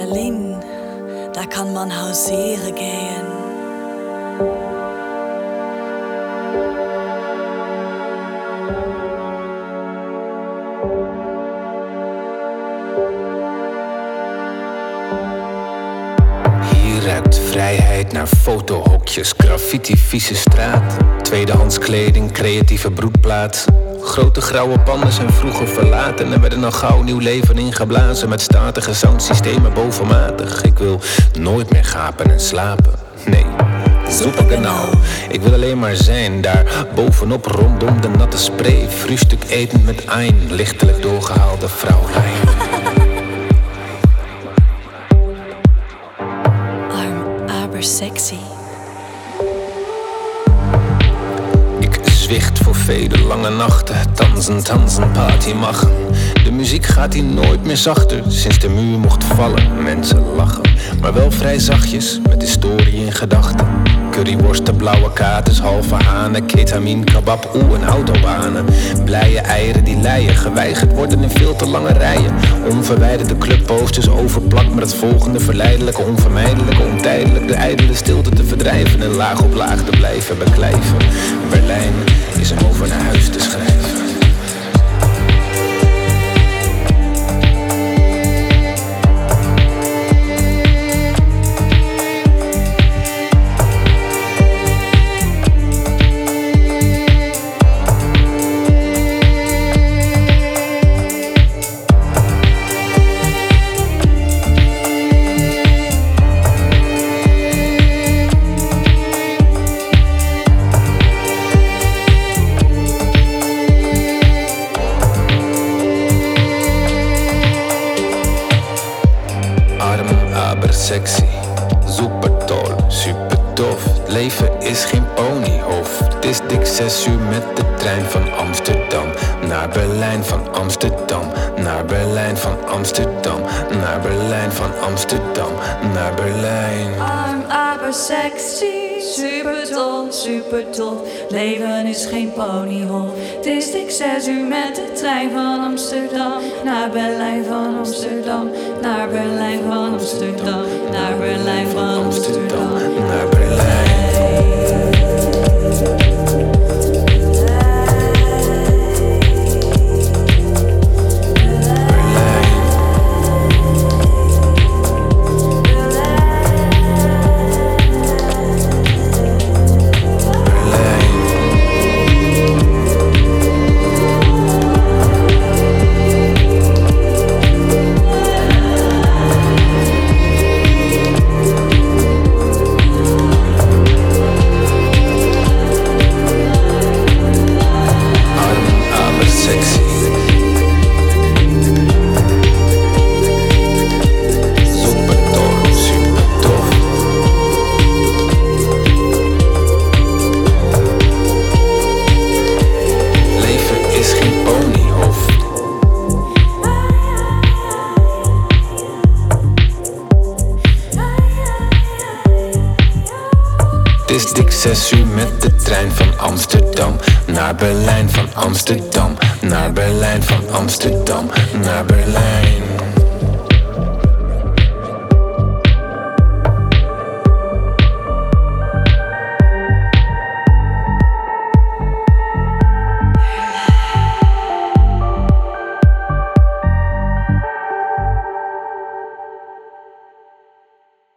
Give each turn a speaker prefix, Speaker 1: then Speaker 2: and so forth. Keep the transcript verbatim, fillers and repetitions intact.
Speaker 1: Berlin, da kann man hausieren gehen.
Speaker 2: Hier ruikt vrijheid naar fotohokjes, graffiti, vieze straat, tweedehands kleding, creatieve broedplaats. Grote grauwe panden zijn vroeger verlaten en werden al gauw nieuw leven ingeblazen met statige soundsystemen bovenmatig. Ik wil nooit meer gapen en slapen, nee, super genau. Ik wil alleen maar zijn, daar bovenop rondom de natte spray, frühstuk eten met ein, lichtelijk doorgehaalde vrouwlijn.
Speaker 1: Arm, aber sexy.
Speaker 2: Zwicht voor vele lange nachten, tanzen, tanzen, party machen. De muziek gaat hier nooit meer zachter, sinds de muur mocht vallen. Mensen lachen, maar wel vrij zachtjes, met historie in gedachten. Curryworsten, blauwe katers, halve hanen, ketamin, kebab, oeh en autobanen. Blije eieren die leien, geweigerd worden in veel te lange rijen. Onverwijderde clubposters overplakt met het volgende verleidelijke, onvermijdelijke, ontijdelijk. De ijdele stilte te verdrijven en laag op laag te blijven beklijven. Berlijn is om over naar huis te schrijven. Sexy, super toll, super tof. Het leven is geen ponyhof. Het is dik zes uur met de trein van Amsterdam naar Berlijn, van Amsterdam naar Berlijn, van Amsterdam naar Berlijn, van Amsterdam naar Berlijn.
Speaker 1: Arm, aber sexy, super tof, super tof. Leven is geen ponyhof. Het is dik zes uur met de trein van Amsterdam naar Berlijn, van Amsterdam naar Berlijn, van Amsterdam naar Berlijn, van Amsterdam
Speaker 2: naar Berlijn. Het is dik zes uur met de trein van Amsterdam naar Berlijn, van Amsterdam naar Berlijn, van Amsterdam naar Berlijn.